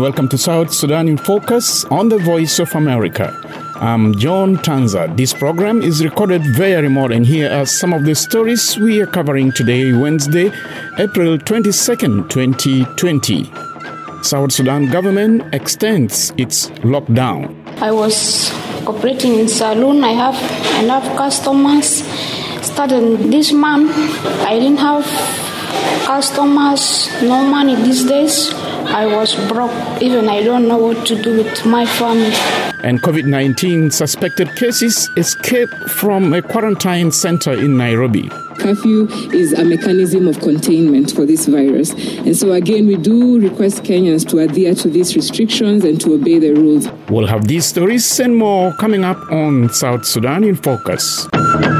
Welcome to South Sudan in Focus on the Voice of America. I'm John Tanza. This program is recorded via remote, and here are some of the stories we are covering today, Wednesday, April 22nd, 2020. South Sudan government extends its lockdown. I was operating in saloon. I have enough customers. Starting this month, I didn't have customers, no money these days. I was broke. Even I don't know what to do with my family. And COVID-19 suspected cases escape from a quarantine center in Nairobi. Curfew is a mechanism of containment for this virus. And so again, we do request Kenyans to adhere to these restrictions and to obey the rules. We'll have these stories and more coming up on South Sudan in Focus.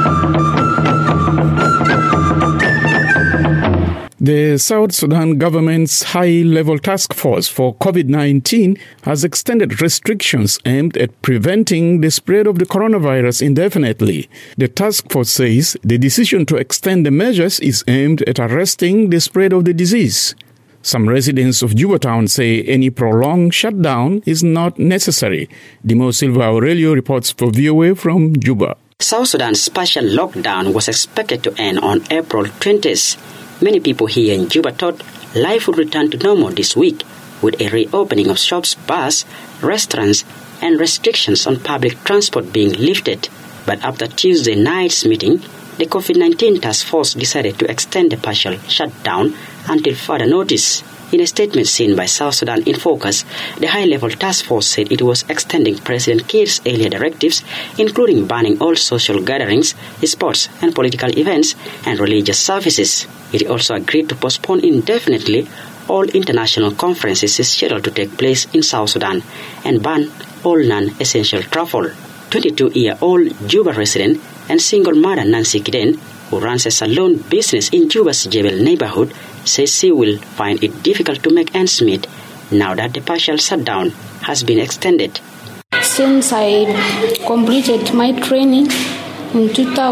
The South Sudan government's high-level task force for COVID-19 has extended restrictions aimed at preventing the spread of the coronavirus indefinitely. The task force says the decision to extend the measures is aimed at arresting the spread of the disease. Some residents of Juba Town say any prolonged shutdown is not necessary. Dimo Silva Aurelio reports for VOA from Juba. South Sudan's partial lockdown was expected to end on April 20th. Many people here in Juba thought life would return to normal this week with a reopening of shops, bars, restaurants, and restrictions on public transport being lifted. But after Tuesday night's meeting, the COVID-19 task force decided to extend the partial shutdown until further notice. In a statement seen by South Sudan in Focus, the high-level task force said it was extending President Kiir's earlier directives, including banning all social gatherings, sports and political events, and religious services. It also agreed to postpone indefinitely all international conferences scheduled to take place in South Sudan and ban all non-essential travel. 22-year-old Juba resident and single mother Nancy Kiden, who runs a salon business in Juba's Jebel neighborhood, says she will find it difficult to make ends meet now that the partial shutdown has been extended. Since I completed my training in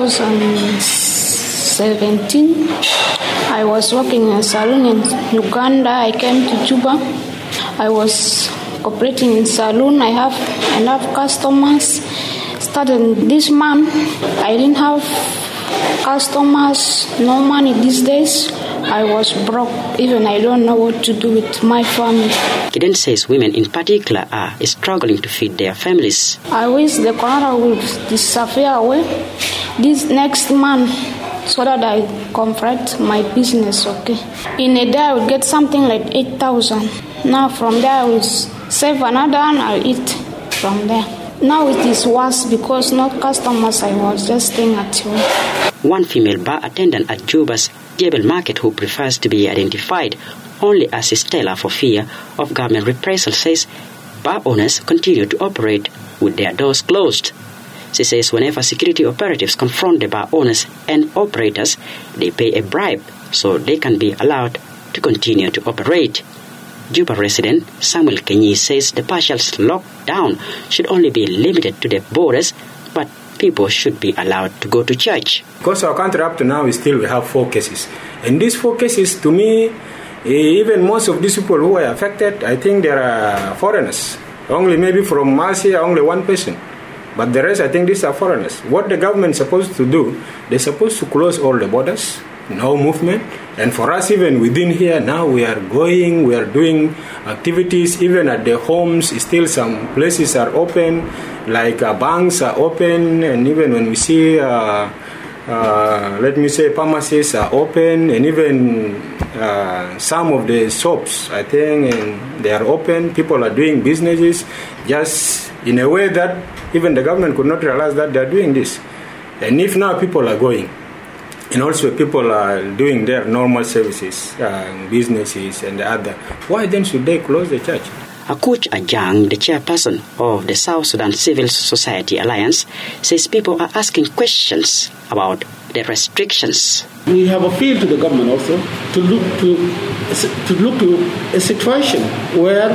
2017, I was working in a salon in Uganda. I came to Juba. I was operating in saloon. I have enough customers. Starting this month, I didn't have customers, no money these days. I was broke. Even I don't know what to do with my family. Kiden says women in particular are struggling to feed their families. I wish the corona will disappear away this next month so that I confront my business, okay? In a day, I will get something like 8,000. Now from there, I will save another and I'll eat from there. Now it is worse because no customers. I was just staying at home. One female bar attendant at Juba's Jebel Market who prefers to be identified only as Stella for fear of government reprisal says bar owners continue to operate with their doors closed. She says whenever security operatives confront the bar owners and operators, they pay a bribe so they can be allowed to continue to operate. Juba resident Samuel Kenyi says the partial lockdown should only be limited to the borders, but people should be allowed to go to church. Because our country up to now we have 4 cases. And these 4 cases, to me, even most of these people who are affected, I think they are foreigners. Only maybe from Marcia, only one person. But the rest, I think these are foreigners. What the government is supposed to do, they're supposed to close all the borders, no movement. And for us, even within here, now we are doing activities, even at the homes, still some places are open, like banks are open, and even when we see, pharmacies are open, and even some of the shops, I think, and they are open. People are doing businesses just in a way that even the government could not realize that they are doing this. And if now people are going, and also people are doing their normal services, businesses and the other, why then should they close the church? Akuch Ajang, the chairperson of the South Sudan Civil Society Alliance, says people are asking questions about the restrictions. We have appealed to the government also to look to a situation where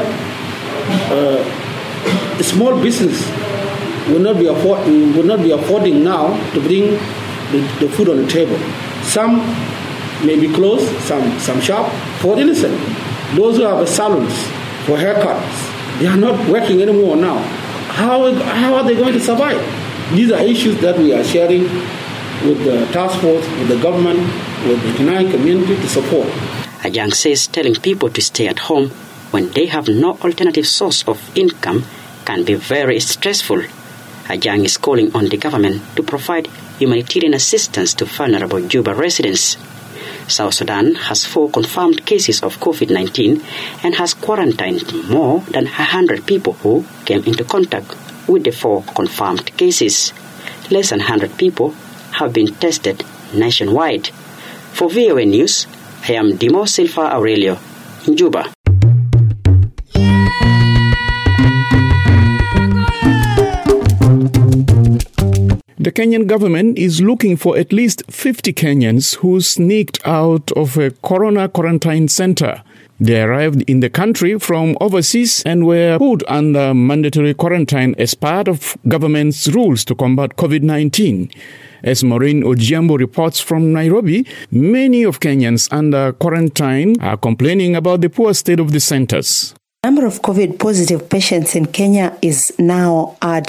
a small business will not be affording now to bring the food on the table. Some may be closed, some shop for innocent. Those who have salons, for haircuts. They are not working anymore now. How are they going to survive? These are issues that we are sharing with the task force, with the government, with the Kenyan community to support. Ajang says telling people to stay at home when they have no alternative source of income can be very stressful. Ajang is calling on the government to provide humanitarian assistance to vulnerable Juba residents. South Sudan has 4 confirmed cases of COVID-19 and has quarantined more than 100 people who came into contact with the 4 confirmed cases. Less than 100 people have been tested nationwide. For VOA News, I am Dimo Silva Aurelio in Juba. The Kenyan government is looking for at least 50 Kenyans who sneaked out of a corona quarantine center. They arrived in the country from overseas and were put under mandatory quarantine as part of government's rules to combat COVID-19. As Maureen Ojiambo reports from Nairobi, many of Kenyans under quarantine are complaining about the poor state of the centers. The number of COVID-positive patients in Kenya is now at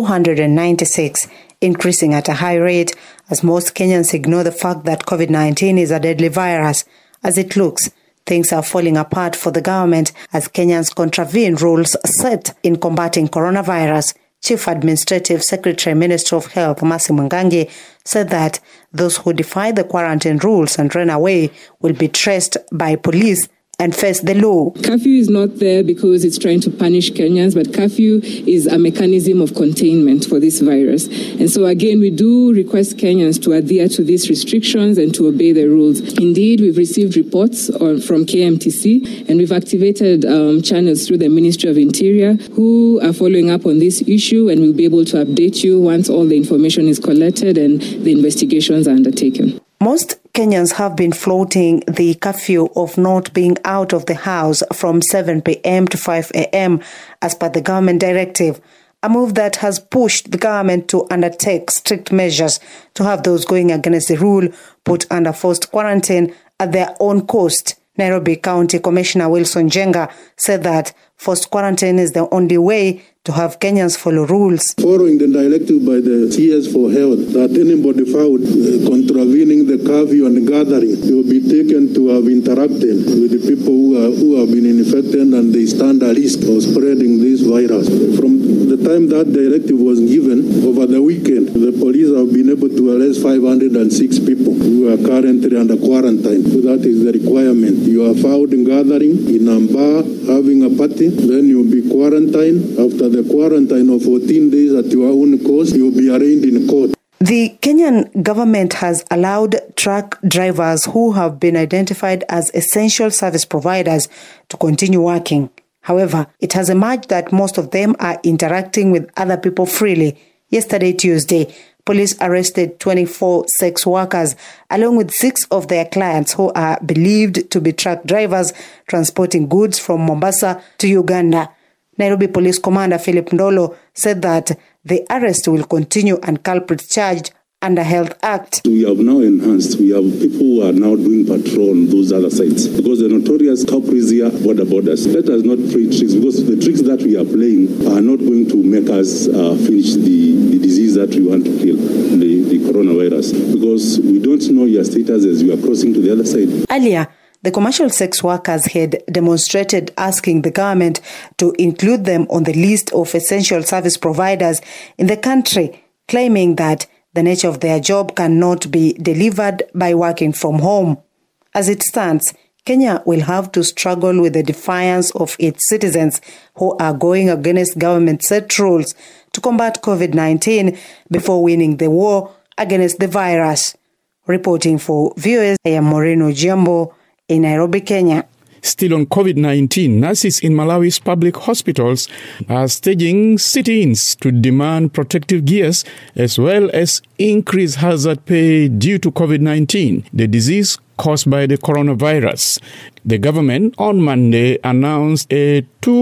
296, increasing at a high rate as most Kenyans ignore the fact that COVID-19 is a deadly virus. As it looks, things are falling apart for the government as Kenyans contravene rules set in combating coronavirus. Chief Administrative Secretary, Minister of Health, Mercy Mwangangi, said that those who defy the quarantine rules and run away will be traced by police and face the law. Curfew is not there because it's trying to punish Kenyans, but curfew is a mechanism of containment for this virus. And so again, we do request Kenyans to adhere to these restrictions and to obey the rules. Indeed, we've received reports from KMTC and we've activated channels through the Ministry of Interior who are following up on this issue, and we'll be able to update you once all the information is collected and the investigations are undertaken. Most Kenyans have been floating the curfew of not being out of the house from 7 p.m. to 5 a.m. as per the government directive, a move that has pushed the government to undertake strict measures to have those going against the rule put under forced quarantine at their own cost. Nairobi County Commissioner Wilson Jenga said that forced quarantine is the only way to have Kenyans follow rules. Following the directive by the CS for Health that anybody found contravening the curfew and gathering will be taken to have interacted with the people who have been infected and they stand at risk of spreading this virus. From the time that directive was given over the weekend, the police have been able to arrest 506 people who are currently under quarantine. So that is the requirement. You are found in gathering in a bar, having a party, then you'll be quarantined. After the quarantine of 14 days at your own cost, you'll be arraigned in court. The Kenyan government has allowed truck drivers who have been identified as essential service providers to continue working. However, it has emerged that most of them are interacting with other people freely. Yesterday, Tuesday, police arrested 24 sex workers along with 6 of their clients who are believed to be truck drivers transporting goods from Mombasa to Uganda. Nairobi Police Commander Philip Ndolo said that the arrest will continue and culprits charged under Health Act. We have now enhanced. We have people who are now doing patrol on those other sites because the notorious culprits here borders. Let us not play tricks because the tricks that we are playing are not going to make us finish the disease that we want to kill, the coronavirus, because we don't know your status as you are crossing to the other side. Earlier, the commercial sex workers had demonstrated asking the government to include them on the list of essential service providers in the country, claiming that the nature of their job cannot be delivered by working from home. As it stands, Kenya will have to struggle with the defiance of its citizens who are going against government-set rules to combat COVID-19 before winning the war against the virus. Reporting for VOA, I am Maureen Ojiambo in Nairobi, Kenya. Still on COVID-19, nurses in Malawi's public hospitals are staging sit-ins to demand protective gears as well as increased hazard pay due to COVID-19, the disease caused by the coronavirus. The government on Monday announced a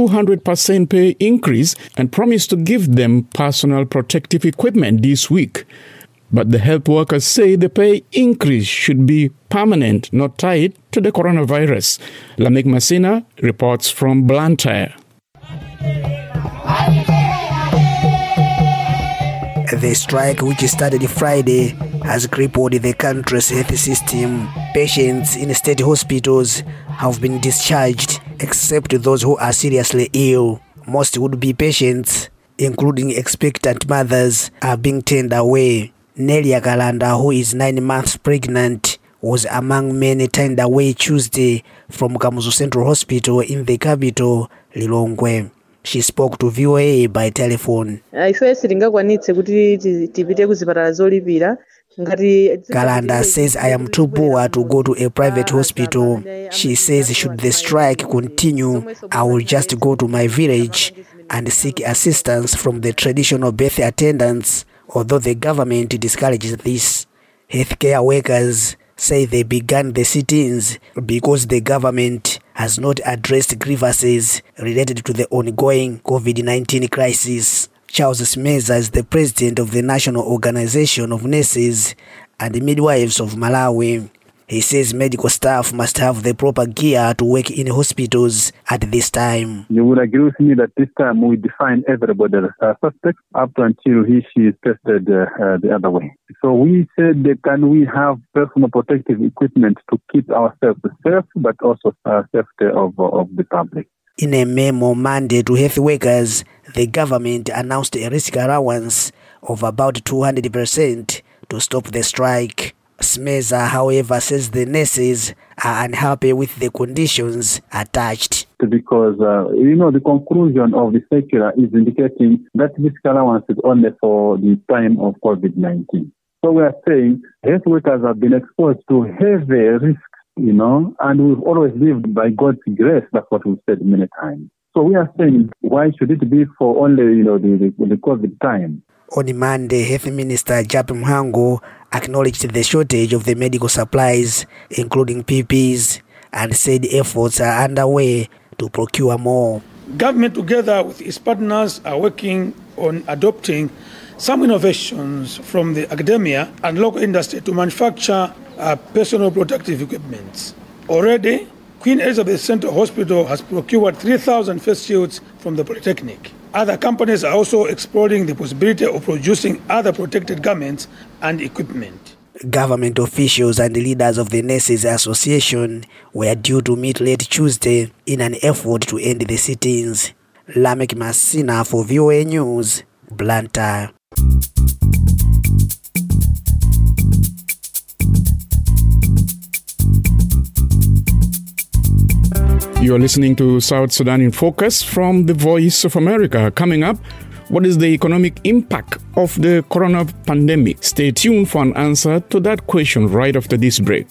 200% pay increase and promised to give them personal protective equipment this week. But the health workers say the pay increase should be permanent, not tied to the coronavirus. Lamek Masina reports from Blantyre. The strike, which started Friday, has crippled the country's health system. Patients in state hospitals have been discharged, except those who are seriously ill. Most would-be patients, including expectant mothers, are being turned away. Nelia Galanda, who is 9 months pregnant, was among many turned away Tuesday from Kamuzu Central Hospital in the capital, Lilongwe. She spoke to VOA by telephone. Galanda says, I am too poor to go to a private hospital. She says, should the strike continue, I will just go to my village and seek assistance from the traditional birth attendants, although the government discourages this. Healthcare workers say they began the sit-ins because the government has not addressed grievances related to the ongoing COVID-19 crisis. Charles Smeza is the president of the National Organization of Nurses and Midwives of Malawi. He says medical staff must have the proper gear to work in hospitals at this time. You would agree with me that this time we define everybody as suspect up until she is tested the other way. So we said that can we have personal protective equipment to keep ourselves safe, but also safety of the public. In a memo Monday to health workers, the government announced a risk allowance of about 200% to stop the strike. Smeza, however, says the nurses are unhappy with the conditions attached. Because, the conclusion of the circular is indicating that risk allowance is only for the time of COVID-19. So we are saying health workers have been exposed to heavy risks, and we've always lived by God's grace. That's what we've said many times. So we are saying, why should it be for only, the COVID time? On Monday, Health Minister Japp Mhango acknowledged the shortage of the medical supplies, including PPEs, and said efforts are underway to procure more. Government, together with its partners, are working on adopting some innovations from the academia and local industry to manufacture personal protective equipment. Already, Queen Elizabeth Central Hospital has procured 3,000 face shields from the Polytechnic. Other companies are also exploring the possibility of producing other protected garments and equipment. Government officials and leaders of the Nurses Association were due to meet late Tuesday in an effort to end the sit-ins. Lamek Masina for VOA News, Blantyre. You are listening to South Sudan in Focus from the Voice of America. Coming up, what is the economic impact of the corona pandemic? Stay tuned for an answer to that question right after this break.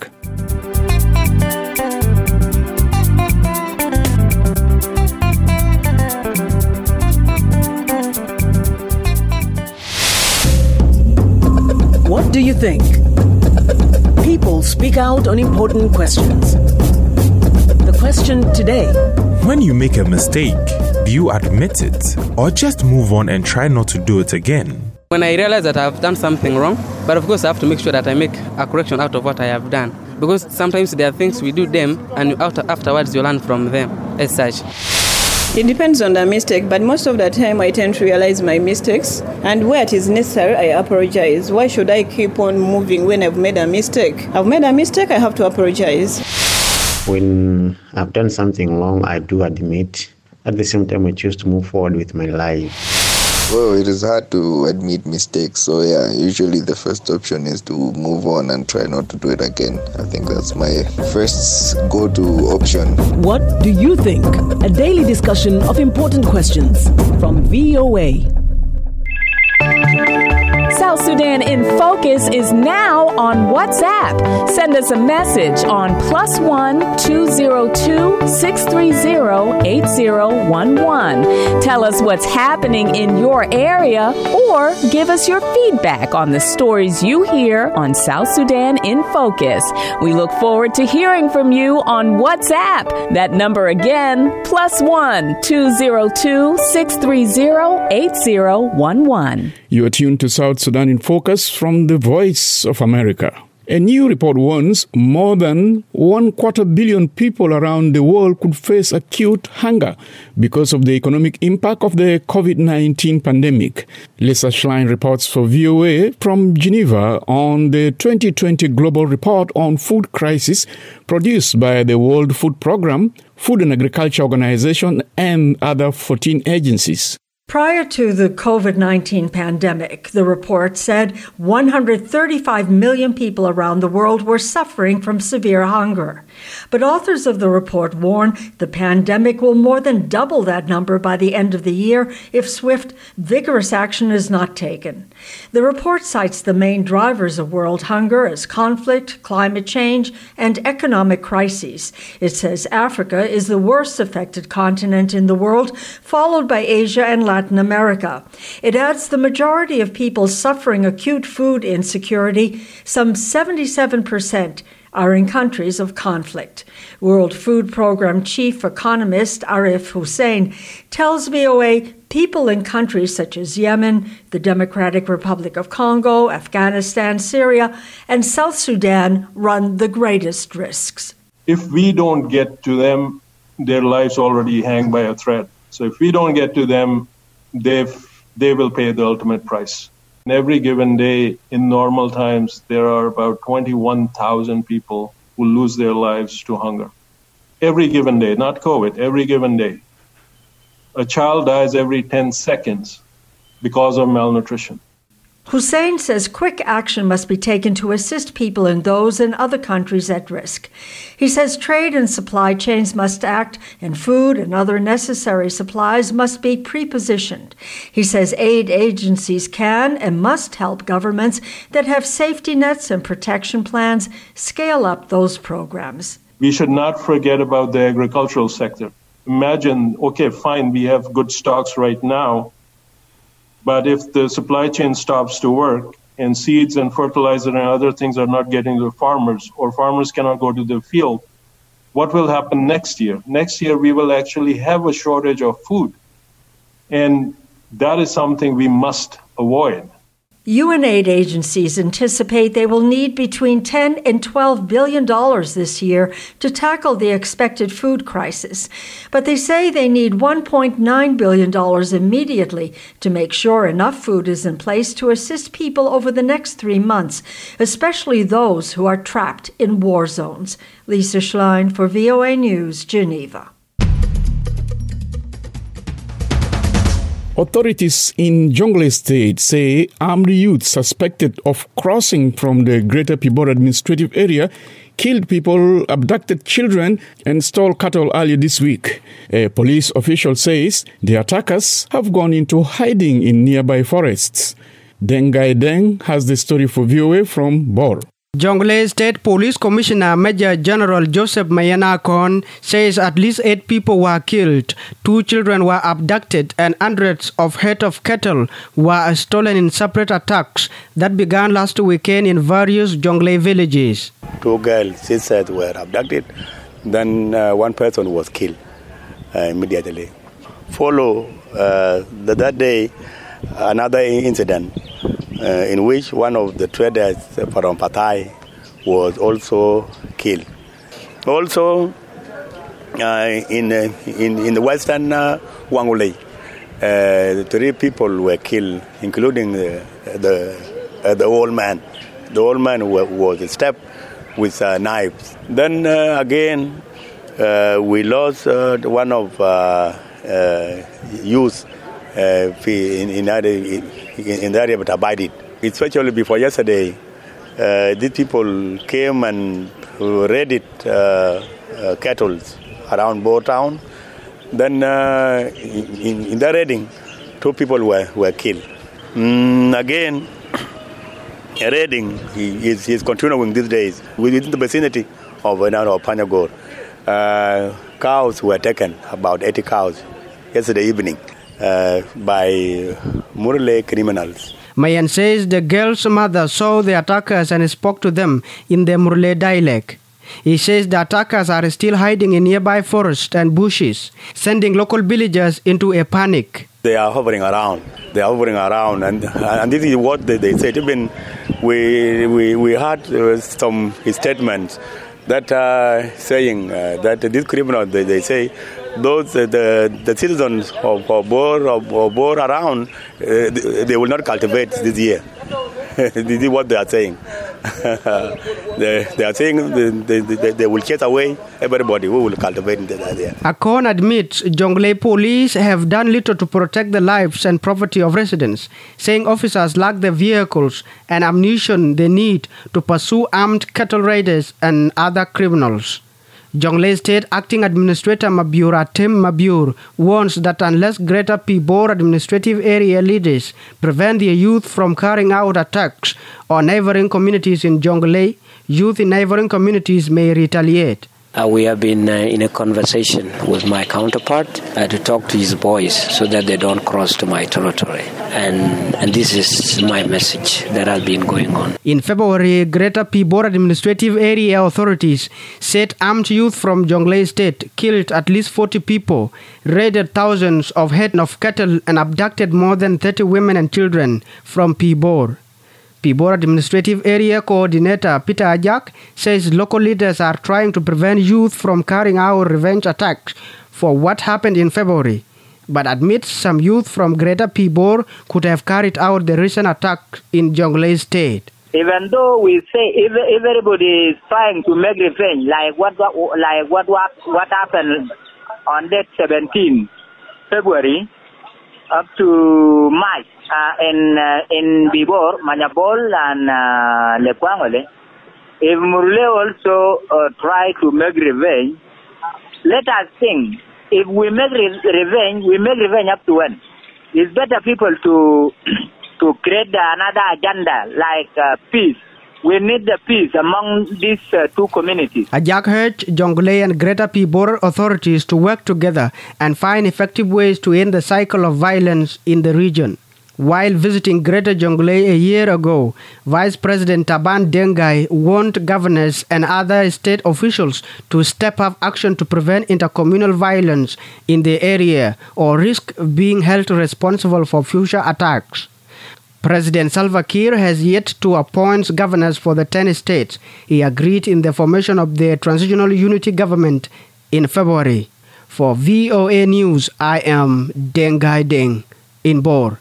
What do you think? People speak out on important questions. The question today: when you make a mistake, do you admit it or just move on and try not to do it again? When I realize that I've done something wrong, but of course I have to make sure that I make a correction out of what I have done. Because sometimes there are things we do them and afterwards you learn from them as such. It depends on the mistake, but most of the time I tend to realize my mistakes, and where it is necessary, I apologize. Why should I keep on moving when I've made a mistake? I've made a mistake, I have to apologize. When I've done something wrong, I do admit. At the same time, I choose to move forward with my life. Well, it is hard to admit mistakes. So usually the first option is to move on and try not to do it again. I think that's my first go-to option. What do you think? A daily discussion of important questions from VOA. South Sudan in Focus is now on WhatsApp. Send us a message on +1 202 630 8011. Tell us what's happening in your area or give us your feedback on the stories you hear on South Sudan in Focus. We look forward to hearing from you on WhatsApp. That number again, +1 202 630 8011. You are tuned to South Sudan in Focus from the the Voice of America. A new report warns more than 1/4 billion people around the world could face acute hunger because of the economic impact of the COVID-19 pandemic. Lisa Schlein reports for VOA from Geneva on the 2020 Global Report on Food Crisis produced by the World Food Programme, Food and Agriculture Organization, and other 14 agencies. Prior to the COVID-19 pandemic, the report said 135 million people around the world were suffering from severe hunger. But authors of the report warn the pandemic will more than double that number by the end of the year if swift, vigorous action is not taken. The report cites the main drivers of world hunger as conflict, climate change, and economic crises. It says Africa is the worst affected continent in the world, followed by Asia and Latin America. It adds the majority of people suffering acute food insecurity, some 77%, are in countries of conflict. World Food Programme chief economist Arif Hussein tells VOA people in countries such as Yemen, the Democratic Republic of Congo, Afghanistan, Syria, and South Sudan run the greatest risks. If we don't get to them, their lives already hang by a thread. So if we don't get to them, they will pay the ultimate price. And every given day, in normal times, there are about 21,000 people who lose their lives to hunger. Every given day, not COVID, every given day. A child dies every 10 seconds because of malnutrition. Hussein says quick action must be taken to assist people in those and other countries at risk. He says trade and supply chains must act, and food and other necessary supplies must be prepositioned. He says aid agencies can and must help governments that have safety nets and protection plans scale up those programs. We should not forget about the agricultural sector. Imagine, okay, fine, we have good stocks right now, but if the supply chain stops to work and seeds and fertilizer and other things are not getting to farmers, or farmers cannot go to the field, what will happen next year? Next year, we will actually have a shortage of food. And that is something we must avoid. UN aid agencies anticipate they will need between $10 and $12 billion this year to tackle the expected food crisis. But they say they need $1.9 billion immediately to make sure enough food is in place to assist people over the next 3 months, especially those who are trapped in war zones. Lisa Schlein for VOA News, Geneva. Authorities in Jonglei State say armed youth suspected of crossing from the Greater Pibor administrative area killed people, abducted children, and stole cattle earlier this week. A police official says the attackers have gone into hiding in nearby forests. Dengai Deng has the story for VOA from Bor. Jonglei State Police Commissioner Major General Joseph Mayanakon says at least 8 people were killed, 2 children were abducted, and hundreds of head of cattle were stolen in separate attacks that began last weekend in various Jonglei villages. 2 girls, sisters were abducted, then one person was killed immediately. Follow that day another incident in which one of the traders from Patai was also killed. Also, in the western Wangulei, 3 people were killed, including the old man. The old man was stabbed with knives. Then again, we lost one of youth in the area of Tabadit. Especially before yesterday, these people came and raided cattle around Bo town. Then in the raiding, 2 people were killed. Again, raiding is continuing these days within the vicinity of Panagor. Cows were taken, about 80 cows, yesterday evening. By Murle criminals. Mayan says the girl's mother saw the attackers and spoke to them in the Murle dialect. He says the attackers are still hiding in nearby forests and bushes, sending local villagers into a panic. They are hovering around. And this is what they said. Even we had some statements that are saying that these criminals, they say, those the citizens of Bor around, they will not cultivate this year. This is what they are saying. They are saying they will chase away everybody who will cultivate in the area. Akon admits Jonglei police have done little to protect the lives and property of residents, saying officers lack the vehicles and ammunition they need to pursue armed cattle raiders and other criminals. Jonglei State Acting Administrator Mabur Atem Mabur warns that unless Greater Pibor administrative area leaders prevent their youth from carrying out attacks on neighboring communities in Jonglei, youth in neighboring communities may retaliate. We have been in a conversation with my counterpart to talk to his boys so that they don't cross to my territory. And this is my message that has been going on. In February, Greater Pibor administrative area authorities said armed youth from Jonglei State killed at least 40 people, raided thousands of head of cattle, and abducted more than 30 women and children from Pibor. Pibor Administrative Area Coordinator Peter Ajak says local leaders are trying to prevent youth from carrying out revenge attacks for what happened in February, but admits some youth from Greater Pibor could have carried out the recent attack in Jonglei State. Even though we say if everybody is trying to make revenge, like what happened on that 17 February up to March. In Bibor, Manyabol, and Lekwangole, if Murle also try to make revenge, let us think. If we make revenge up to when? It's better people to create another agenda like peace. We need the peace among these two communities. Ajak urged Jonglei and Greater Pibor authorities to work together and find effective ways to end the cycle of violence in the region. While visiting Greater Jonglei a year ago, Vice President Taban Dengai warned governors and other state officials to step up action to prevent intercommunal violence in the area or risk being held responsible for future attacks. President Salva Kiir has yet to appoint governors for the 10 states. He agreed in the formation of the Transitional Unity Government in February. For VOA News, I am Dengai Deng in Bor.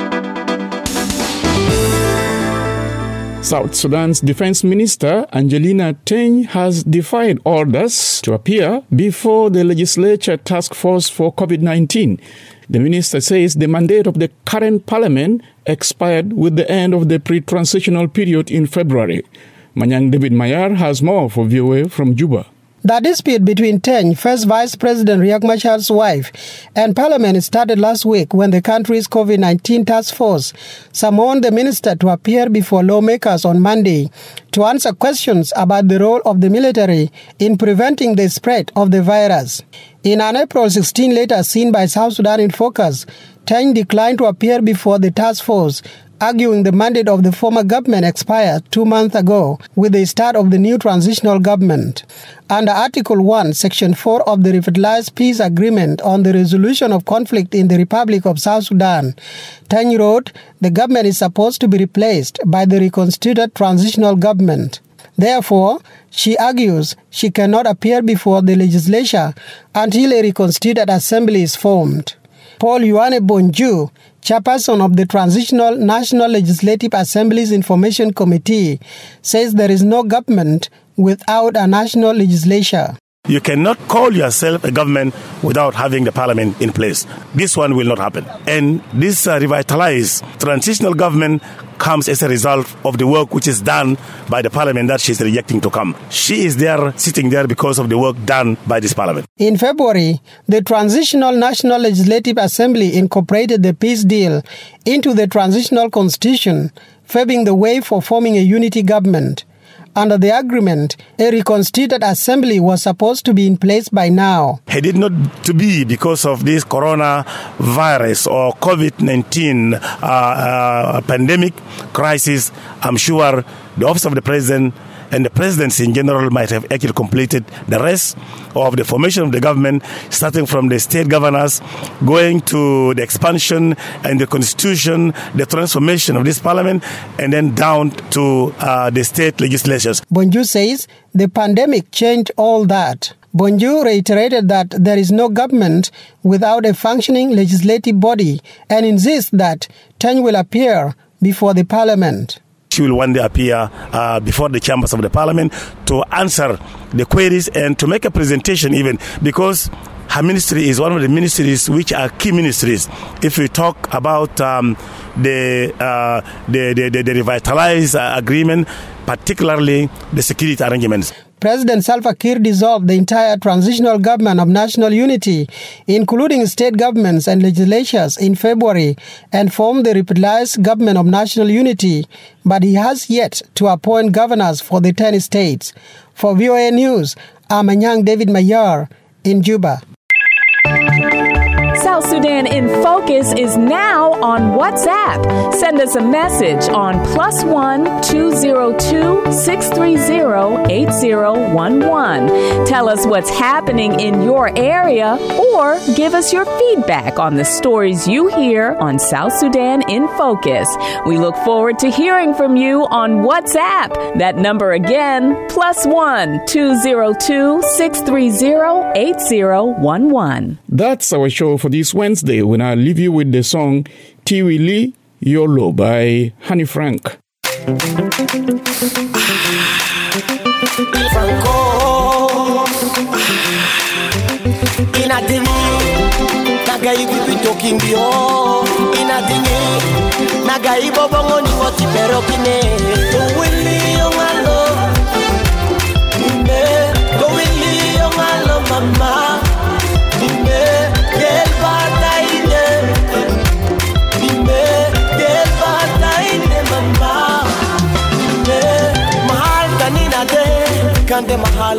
South Sudan's Defense Minister Angelina Teny has defied orders to appear before the Legislature Task Force for COVID-19. The minister says the mandate of the current parliament expired with the end of the pre-transitional period in February. Manyang David Mayar has more for VOA from Juba. The dispute between Teny, First Vice President Riek Machar's wife, and Parliament started last week when the country's COVID-19 task force summoned the minister to appear before lawmakers on Monday to answer questions about the role of the military in preventing the spread of the virus. In an April 16 letter seen by South Sudan in Focus, Teny declined to appear before the task force, arguing the mandate of the former government expired 2 months ago with the start of the new transitional government. Under Article 1, Section 4 of the Revitalized Peace Agreement on the Resolution of Conflict in the Republic of South Sudan, Teny wrote, the government is supposed to be replaced by the reconstituted transitional government. Therefore, she argues she cannot appear before the legislature until a reconstituted assembly is formed. Paul Yohane Bonju, chairperson of the Transitional National Legislative Assembly's Information Committee, says there is no government without a national legislature. You cannot call yourself a government without having the parliament in place. This one will not happen. And this revitalized transitional government comes as a result of the work which is done by the parliament that she's rejecting to come. She is there, sitting there because of the work done by this parliament. In February, the Transitional National Legislative Assembly incorporated the peace deal into the transitional constitution, paving the way for forming a unity government. Under the agreement, a reconstituted assembly was supposed to be in place by now. Had it not to be because of this coronavirus or COVID-19 pandemic crisis, I'm sure the office of the president and the presidency in general might have actually completed the rest of the formation of the government, starting from the state governors, going to the expansion and the constitution, the transformation of this parliament, and then down to the state legislatures. Bonju says the pandemic changed all that. Bonju reiterated that there is no government without a functioning legislative body and insists that Teny will appear before the parliament. She will one day appear before the chambers of the parliament to answer the queries and to make a presentation even, because her ministry is one of the ministries which are key ministries. If we talk about the revitalized agreement, particularly the security arrangements. President Salva Kiir dissolved the entire transitional government of national unity, including state governments and legislatures, in February and formed the revitalized government of national unity, but he has yet to appoint governors for the 10 states. For VOA News, I'm Anyang David Mayar in Juba. South Sudan in Focus is now on WhatsApp. Send us a message on +1 202 630 8011. Tell us what's happening in your area or give us your feedback on the stories you hear on South Sudan in Focus. We look forward to hearing from you on WhatsApp. That number again, +1 202 630 8011. That's our show for this Wednesday, when I leave you with the song Tiwili Yolo by Honey Frank. Franco, inadini, nagai bibi talking bio, inadini, nagai bobongo ni wati perokine, Tiwili Yolo, Tiwili Yolo mama. Kande mahal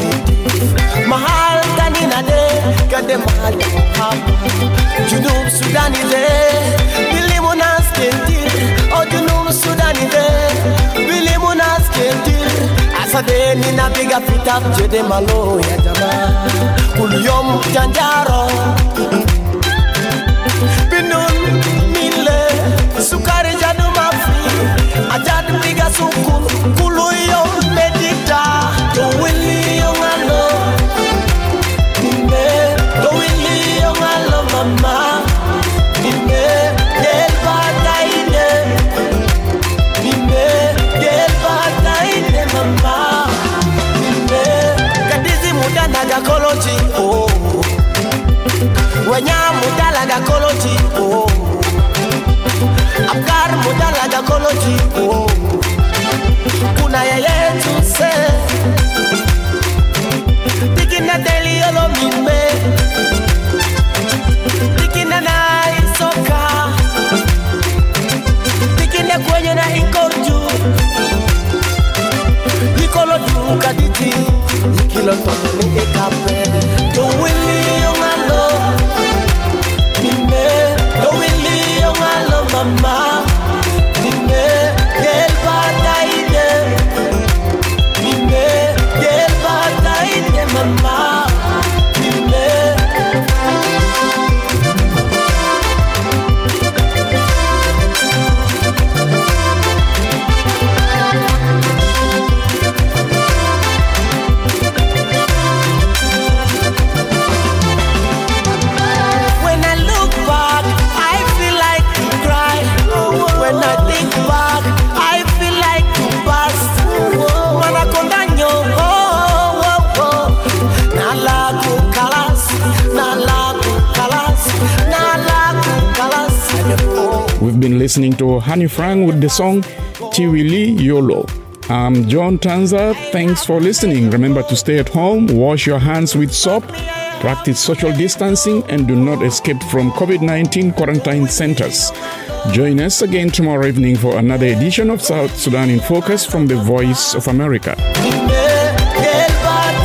tanina de kande mahal Junub Sudani de bilimunas kentir o Junub Sudani de bilimunas kentir asade nina biga fitab jede malo ya jama kuliyom janjaro binun mille sukari jadu mafi ajad biga sukul kuluyom medita mama ime del bataine mama ime kadizi muda naga koloji oh wanya muda naga koloji oh abgar muda naga koloji oh kuna yeye tuse tikina deli yolo mime kwenye na inkoju nikolo du kaditi nikilo tono ni ekape do wili yongalo mime do wili yongalo mama mime del bataide mama We've been listening to Honey Frank with the song Tiwili Yolo. I'm John Tanza. Thanks for listening. Remember to stay at home, wash your hands with soap, practice social distancing, and do not escape from COVID-19 quarantine centers. Join us again tomorrow evening for another edition of South Sudan in Focus from the Voice of America.